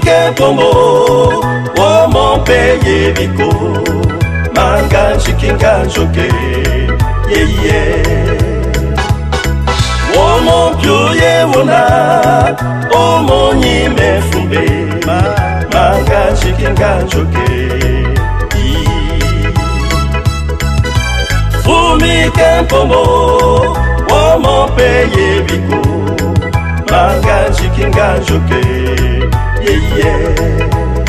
Fumike pomo o mon peye biko manga chikinga joke yeah yeah. O mon pioye wona o mon nyime fumbe manga chikinga joke. Fumike pomo o mon peye biko manga chikinga joke yeah yeah.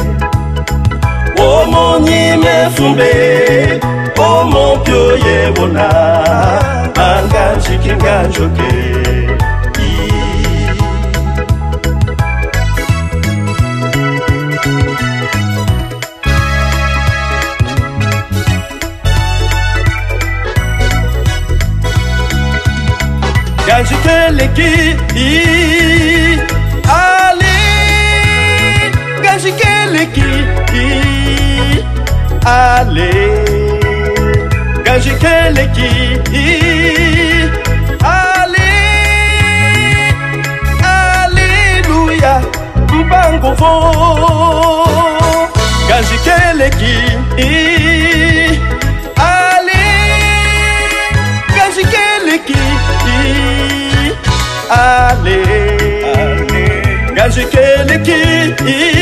O mon nyime fumbe o mon pioye wona manga chikinga joke. Gajikeleki Ali Gajikeleki Ali Gajikeleki Ali Alléluia Mbango vo Gajikeleki Ali Gajikeleki Ale, gajikeleki